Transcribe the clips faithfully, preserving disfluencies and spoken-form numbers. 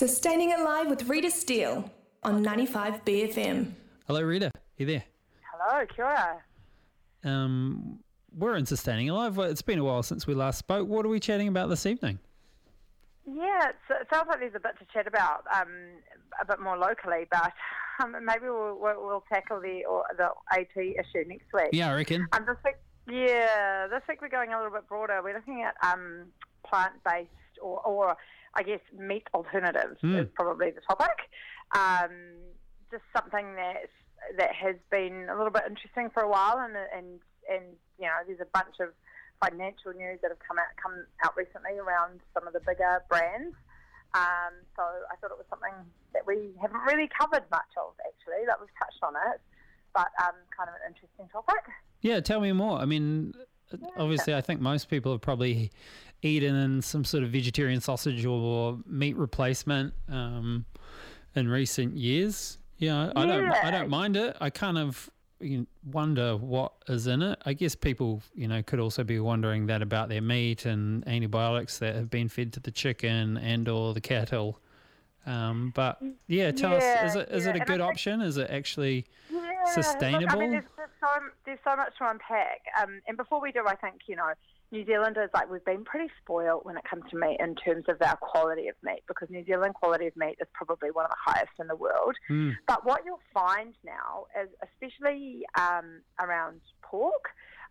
Sustaining It Live with Rita Steele on ninety-five B F M. Hello, Rita. You there? Hello, kia ora. Um, we're in Sustaining It Live. Well, it's been a while since we last spoke. What are we chatting about this evening? Yeah, it's, it sounds like there's a bit to chat about, um, a bit more locally, but um, maybe we'll, we'll, we'll tackle the or the A T issue next week. Yeah, I reckon. Um, this week, yeah, this week we're going a little bit broader. We're looking at um, plant-based or, or, I guess, meat alternatives Mm. is probably the topic. Um, just something that that has been a little bit interesting for a while, and and and you know, there's a bunch of financial news that have come out come out recently around some of the bigger brands. Um, so I thought it was something that we haven't really covered much of, actually. Like, we've touched on it, but um, kind of an interesting topic. Yeah, tell me more. I mean, Yeah. obviously, I think most people have probably eaten some sort of vegetarian sausage or meat replacement um, in recent years. Yeah, I don't, I Yeah. don't mind it. I kind of you wonder what is in it. I guess people, you know, could also be wondering that about their meat and antibiotics that have been fed to the chicken and or the cattle. Um, but yeah, tell us, Yeah, is it is yeah, it a and I good think- option? Is it actually Yeah, sustainable? Look, I mean, there's, there's, so, there's so much to unpack. Um, and before we do, I think, you know, New Zealanders, like, we've been pretty spoiled when it comes to meat in terms of our quality of meat, because New Zealand quality of meat is probably one of the highest in the world. Mm. But what you'll find now is, especially um, around pork,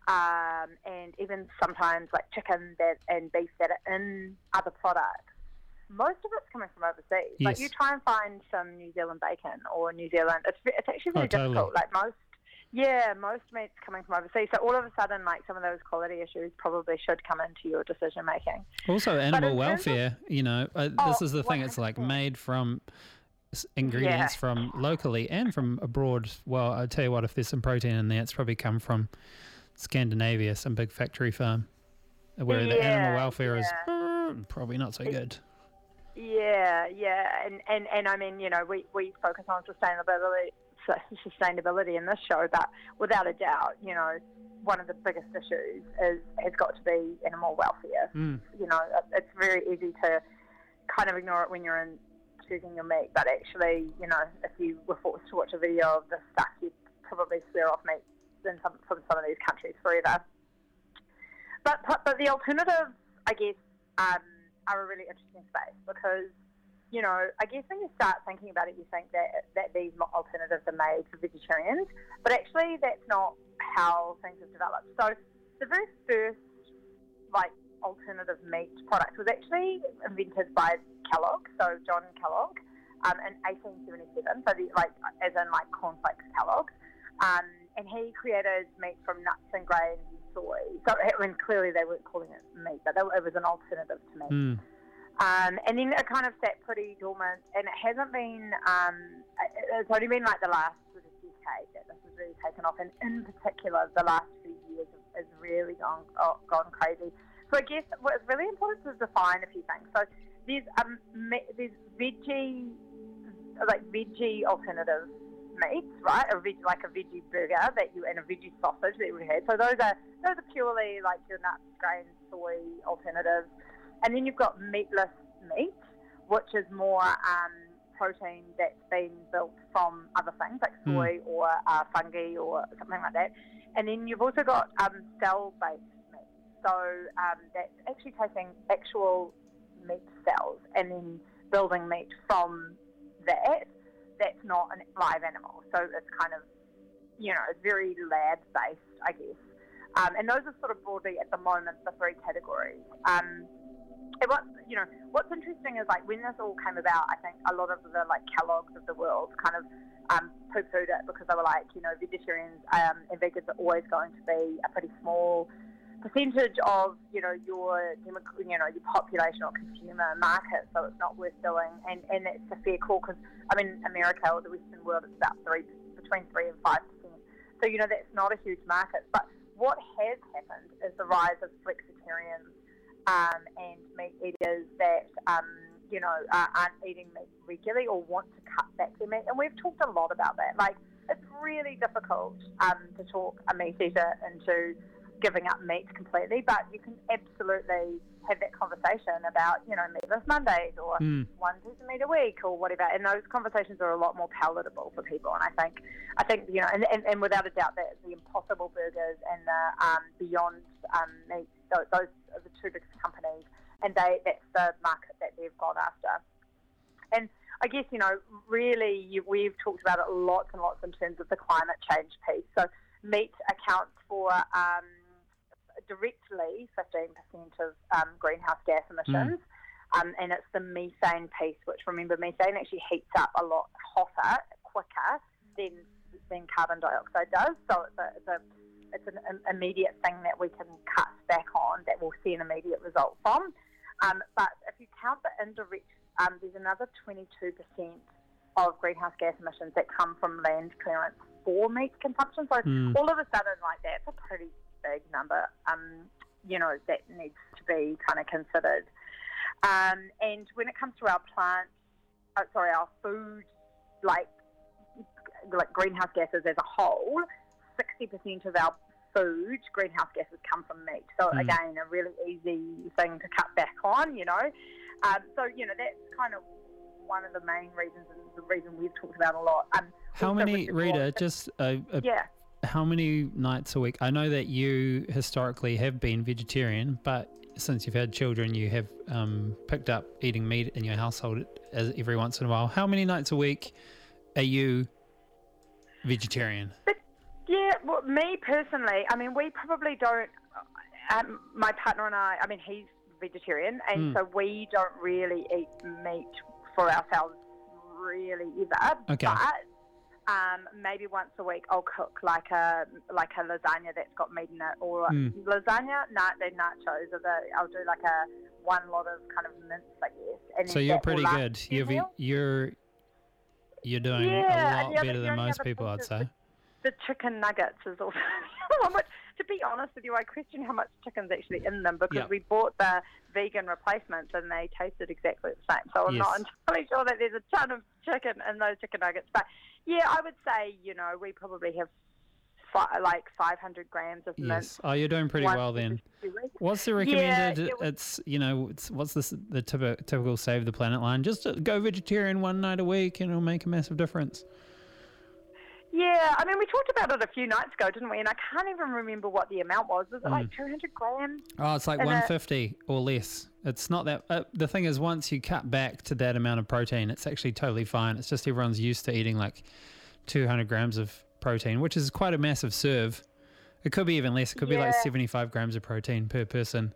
um, and even sometimes like chicken that, and beef that are in other products, most of it's coming from overseas. Like, Yes. you try and find some New Zealand bacon or New Zealand, it's, it's actually very Oh, totally. difficult. Like, most, yeah, most meat's coming from overseas. So all of a sudden, like, some of those quality issues probably should come into your decision making. Also, animal in terms of- welfare, you know, uh, Oh, this is the thing. It's like one hundred percent. made from s- ingredients Yeah. from locally and from abroad. Well, I'll tell you what, if there's some protein in there, it's probably come from Scandinavia, some big factory farm, where the animal Yeah, welfare is yeah. mm, probably not so good. Yeah, yeah, and, and, and I mean, you know, we, we focus on sustainability sustainability in this show, but without a doubt, you know, one of the biggest issues is has got to be animal welfare. Mm. You know, it- it's very easy to kind of ignore it when you're in choosing your meat, but actually, you know, if you were forced to watch a video of this stuff, you'd probably swear off meat in some, from some of these countries forever. But but, but the alternatives, I guess, um, are a really interesting space because, you know, I guess when you start thinking about it, you think that, that these mo- alternatives are made for vegetarians, but actually that's not how things have developed. So the very first, like, alternative meat product was actually invented by Kellogg, so John Kellogg, um, in eighteen seventy-seven, so the, like, as in, like, cornflakes Kellogg. Um, and he created meat from nuts and grains and soy. So, I mean, clearly they weren't calling it meat, but it was an alternative to meat. Mm. Um, and then it kind of sat pretty dormant, and it hasn't been, um, it- it's only been like the last sort of decade that this has really taken off, and in particular the last few years has really gone, oh, gone crazy. So I guess what's really important is to define a few things. So there's, um, me- there's veggie, like veggie alternative meats, right? A veg, like a veggie burger that you, and a veggie sausage that you would have. So those are, those are purely like your nuts, grains, soy alternatives. And then you've got meatless meat, which is more um, protein that's been built from other things like soy Mm. or uh, fungi or something like that. And then you've also got um, cell-based meat. So um, that's actually taking actual meat cells and then building meat from that. That's not a live animal. So it's kind of, you know, it's very lab-based, I guess. Um, and those are sort of broadly at the moment the three categories. Um, And what, you know, what's interesting is, like, when this all came about, I think a lot of the, like, Kellogg's of the world kind of um, poo-pooed it because they were like, you know, vegetarians um, and vegans are always going to be a pretty small percentage of, you know, your, demo- you know, your population or consumer market, so it's not worth doing. And, and it's a fair call because, I mean, America or the Western world is about three, between three and five percent. So, you know, that's not a huge market. But what has happened is the rise of flexitarians Um, and meat eaters that, um, you know, uh, aren't eating meat regularly or want to cut back their meat. And we've talked a lot about that. Like, it's really difficult um, to talk a meat eater into giving up meat completely, but you can absolutely have that conversation about, you know, meatless Mondays or Mm. one piece of meat a week or whatever. And those conversations are a lot more palatable for people. And I think, I think you know, and, and, and without a doubt, that the Impossible Burgers and the um, Beyond um, Meat, those, those are the two biggest companies, and they that's the market that they've gone after. And I guess, you know, really, you, we've talked about it lots and lots in terms of the climate change piece. So meat accounts for um, directly fifteen percent of um, greenhouse gas emissions, mm. um, and it's the methane piece, which, remember, methane actually heats up a lot hotter, quicker than than carbon dioxide does. So it's a, it's a it's an im- immediate thing that we can cut back on that we'll see an immediate result from. Um, but if you count the indirect, um, there's another twenty-two percent of greenhouse gas emissions that come from land clearance for meat consumption. So mm. all of a sudden, like, that's a pretty big number, um, you know, that needs to be kind of considered. Um, and when it comes to our plant, oh, sorry, our food, like, like greenhouse gases as a whole, sixty percent of our food greenhouse gases come from meat. So mm. again, a really easy thing to cut back on, you know. Um, so, you know, that's kind of one of the main reasons, and the reason we've talked about a lot. Um, How many, Rita, just a, a yeah. How many nights a week? I know that you historically have been vegetarian, but since you've had children, you have um, picked up eating meat in your household as every once in a while. How many nights a week are you vegetarian? But, yeah, well, me personally, I mean, we probably don't, um, my partner and I, I mean, he's vegetarian, and mm. so we don't really eat meat for ourselves really either. Okay. But Um, maybe once a week I'll cook like a like a lasagna that's got meat in it, or mm. lasagna, nah, they're nachos, or the, I'll do like a one lot of kind of mince, I guess. And so you're pretty good. You've, you're you're doing yeah, a lot yeah, better than most people, I'd say. The, the chicken nuggets is also how much. To be honest with you, I question how much chicken's actually in them, because yep. we bought the vegan replacements and they tasted exactly the same. So I'm yes. not entirely sure that there's a ton of chicken in those chicken nuggets. But yeah, I would say, you know, we probably have fi- like five hundred grams of yes. mince. Oh, you're doing pretty well then. What's the recommended? Yeah, it was, it's you know, it's, what's this, the typical, typical Save the Planet line? Just go vegetarian one night a week and it'll make a massive difference. Yeah, I mean, we talked about it a few nights ago, didn't we? And I can't even remember what the amount was. Was it mm. like two hundred grams? Oh, it's like one hundred fifty a... or less. It's not that... Uh, the thing is, once you cut back to that amount of protein, it's actually totally fine. It's just everyone's used to eating like two hundred grams of protein, which is quite a massive serve. It could be even less. It could yeah. be like seventy-five grams of protein per person.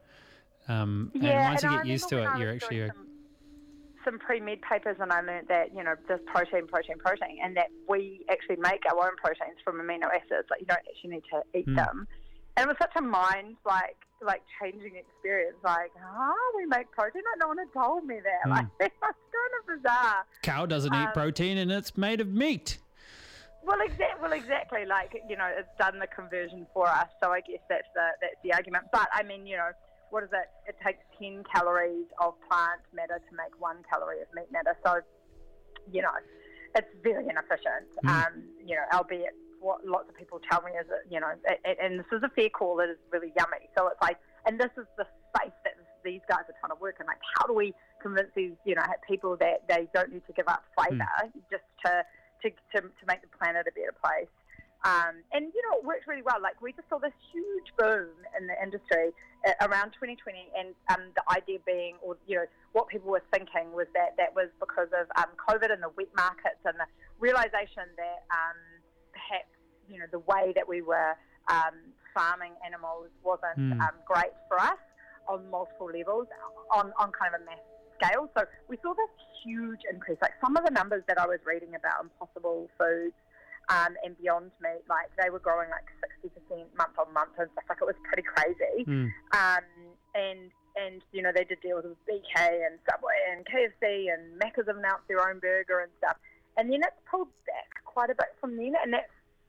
Um, yeah, and once and you I get used to it, you're actually... Some, some pre-med papers, and I learned that, you know, there's protein, protein, protein, and that we actually make our own proteins from amino acids. Like, you don't actually need to eat mm. them. And it was such a mind, like, like changing experience. Like, oh, we make protein? Like, no one had told me that. Mm. Like, it was kind of bizarre. Cow doesn't um, eat protein, and it's made of meat. Well, exactly. Well, exactly. Like, you know, it's done the conversion for us. So I guess that's the that's the argument. But I mean, you know, what is it? It takes ten calories of plant matter to make one calorie of meat matter. So, you know, it's very inefficient. Mm. Um, you know, albeit what lots of people tell me is that, you know, it, it, and this is a fair call, it is really yummy. So it's like, and this is the space that these guys are trying to work in. Like, how do we convince these, you know, people that they don't need to give up flavour mm. just to, to, to, to make the planet a better place? Um, and, you know, it worked really well. Like, we just saw this huge boom in the industry uh, around twenty twenty, and um, the idea being, or, you know, what people were thinking was that that was because of um, COVID and the wet markets, and the realisation that um, perhaps, you know, the way that we were um, farming animals wasn't mm. um, great for us on multiple levels, on, on kind of a mass scale. So we saw this huge increase. Like, some of the numbers that I was reading about Impossible Foods, Um, and Beyond Meat, like, they were growing like sixty percent month on month and stuff. Like, it was pretty crazy. Mm. Um, and, and, you know, they did deals with B K and Subway and K F C, and Macca's have announced their own burger and stuff. And then it's pulled back quite a bit from then. And that's,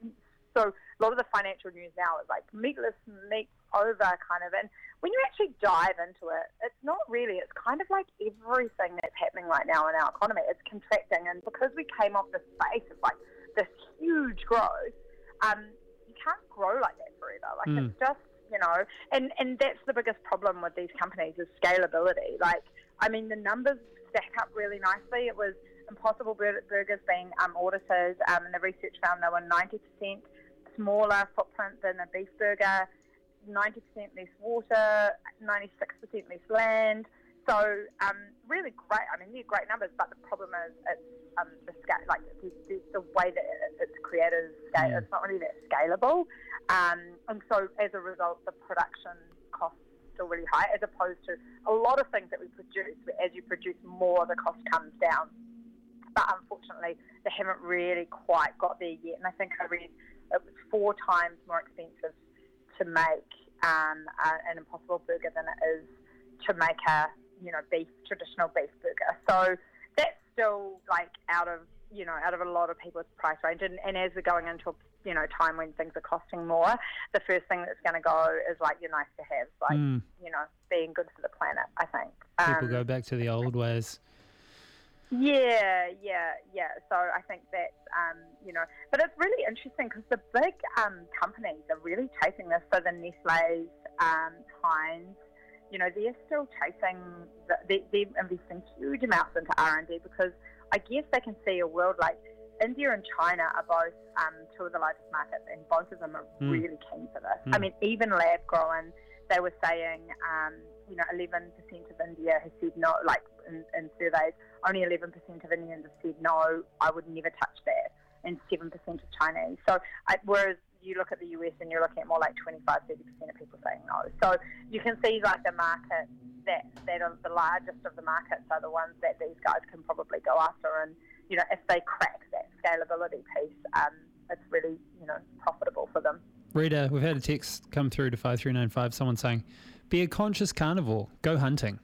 so a lot of the financial news now is like meatless meat over kind of. And when you actually dive into it, it's not really. It's kind of like everything that's happening right now in our economy. It's contracting. And because we came off this space of like this huge growth, um, you can't grow like that forever. Like mm. it's just you know, and, and that's the biggest problem with these companies is scalability. Like, I mean, the numbers stack up really nicely. It was Impossible Burgers being um, audited, um, and the research found they were ninety percent smaller footprint than a beef burger, ninety percent less water, ninety-six percent less land. So um, really great. I mean, they're great numbers, but the problem is it's um, the scale, like the, the, the way that it's created is scale. Mm. It's not really that scalable, um, and so as a result, the production costs are still really high, as opposed to a lot of things that we produce. Where as you produce more, the cost comes down. But unfortunately, they haven't really quite got there yet. And I think I read it was four times more expensive to make um, uh, an Impossible Burger than it is to make a, you know, beef, traditional beef burger. So that's still like out of, you know, out of a lot of people's price range. And, and as we're going into a, you know, time when things are costing more, the first thing that's going to go is like your nice to have, like, Mm. you know, being good for the planet, I think. People Um, go back to the old ways. Yeah, yeah, yeah. So I think that's, um, you know, but it's really interesting because the big um, companies are really chasing this. So the Nestle's, um, Heinz, you know, they're still chasing, the, they, they're investing huge amounts into R and D because I guess they can see a world like India and China are both um, two of the largest markets, and both of them are Mm. really keen for this. Mm. I mean, even lab grown, they were saying, um, you know, eleven percent of India has said no, like in, in surveys, only eleven percent of Indians have said no, I would never touch that, and seven percent of Chinese. So, I, whereas you look at the U S and you're looking at more like twenty-five, thirty percent of people saying no. So you can see like the market, that, that are the largest of the markets are the ones that these guys can probably go after, and, you know, if they crack that scalability piece, um, it's really, you know, profitable for them. Rita, we've had a text come through to five three nine five, someone saying, be a conscious carnivore, go hunting.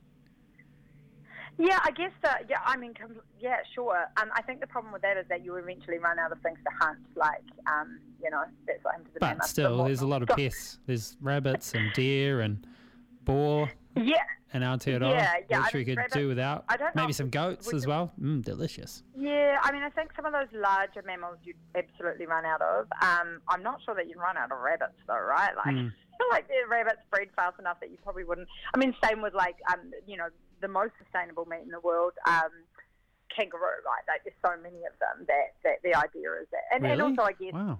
Yeah, I guess, uh, yeah, I mean, com- yeah, sure. Um, I think the problem with that is that you eventually run out of things to hunt, like, um, you know, that's what happened to the But mammoth still, and there's a lot of whatnot. pests. There's rabbits and deer and boar Yeah, and Aotearoa, Yeah, yeah, which I we mean, could rabbits- do without. I don't know, Maybe some goats would as you- well. Mm, delicious. yeah, I mean, I think some of those larger mammals you'd absolutely run out of. Um, I'm not sure that you'd run out of rabbits, though, right? Like, Mm. I feel like the rabbits breed fast enough that you probably wouldn't. I mean, same with, like, um, you know, the most sustainable meat in the world, um, kangaroo, right? Like, there's so many of them that, that the idea is that. And, Really? and also, I guess, Wow.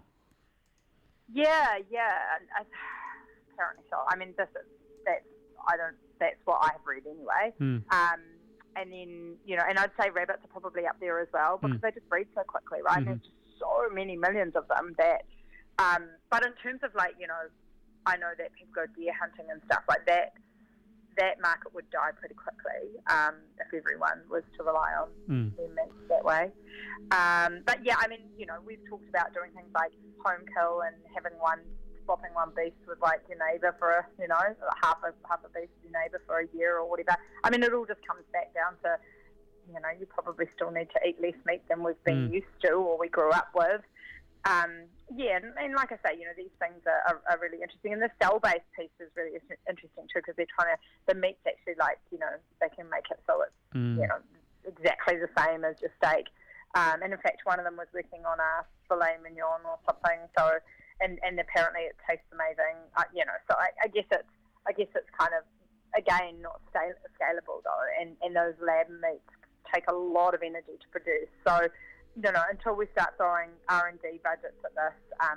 yeah, yeah, and I, apparently so. I mean, this is, that's, I don't, that's what I've read anyway. Mm. Um, and then, you know, and I'd say rabbits are probably up there as well because Mm. they just breed so quickly, right? Mhm. And there's just so many millions of them that, um, but in terms of like, you know, I know that people go deer hunting and stuff like that, that market would die pretty quickly um, if everyone was to rely on Mm. their meat that way. Um, but yeah, I mean, you know, we've talked about doing things like home kill and having one, swapping one beast with like your neighbour for a, you know, half a half a beast with your neighbour for a year or whatever. I mean, it all just comes back down to, you know, you probably still need to eat less meat than we've been Mm. used to or we grew up with. Um, yeah, and, and like I say, you know, these things are, are, are really interesting. And the cell-based piece is really is- interesting too because they're trying to, the meat's actually like, you know, they can make it so it's, Mm. you know, exactly the same as your steak. Um, and in fact, one of them was working on a filet mignon or something. So, and, and apparently it tastes amazing. Uh, you know, so I, I guess it's, I guess it's kind of again not scale, scalable though, and, and those lab meats take a lot of energy to produce. So, you know, until we start throwing R and D budgets at this, um,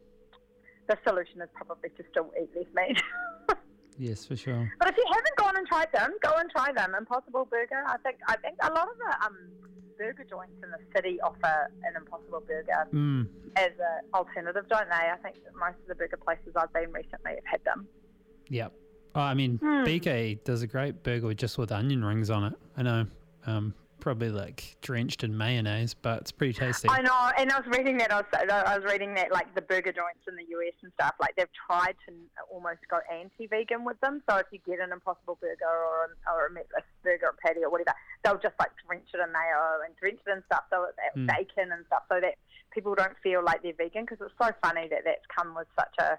the solution is probably to still eat less meat. Yes, for sure. But if you haven't gone and tried them, go and try them. Impossible Burger. I think I think a lot of the um, burger joints in the city offer an Impossible Burger Mm. as an alternative, don't they? I think that most of the burger places I've been recently have had them. Yep. Oh, I mean, Hmm. B K does a great burger with just with onion rings on it. I know, um, probably like drenched in mayonnaise, but it's pretty tasty. I know, and I was reading that. I was, I was reading that like the burger joints in the U S and stuff, like they've tried to almost go anti-vegan with them. So if you get an Impossible Burger or a, or a meatless burger or patty or whatever, they'll just like drench it in mayo and drench it in stuff, so it's Mm. bacon and stuff, so that people don't feel like they're vegan. Because it's so funny that that's come with such a,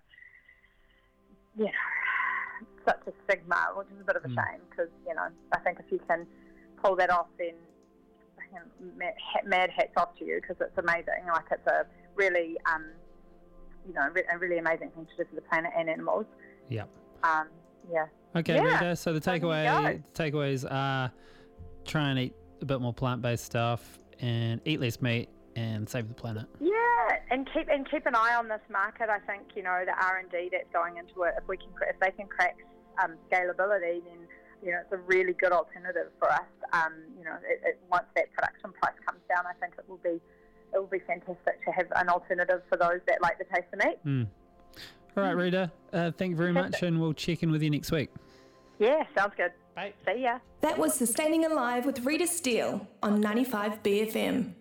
you know, such a stigma, which is a bit of a Mm. shame. Because you know, I think if you can pull that off, then mad, mad hats off to you because it's amazing. Like it's a really, um, you know, re- a really amazing thing to do for the planet and animals. Yep. Um, yeah. Okay, Yeah. Rita. So the So there you takeaway go. takeaways are try and eat a bit more plant-based stuff and eat less meat and save the planet. Yeah, and keep and keep an eye on this market. I think, you know, the R and D that's going into it. If we can, cra- if they can crack um, scalability, then, you know, it's a really good alternative for us. Um, you know, it, it, once that production price comes down, I think it will be it will be fantastic to have an alternative for those that like the taste of meat. Mm. All right, Rita. Uh, thank you very much, and we'll check in with you next week. Yeah, sounds good. Bye. See ya. That was Sustaining Alive with Rita Steele on ninety-five B F M.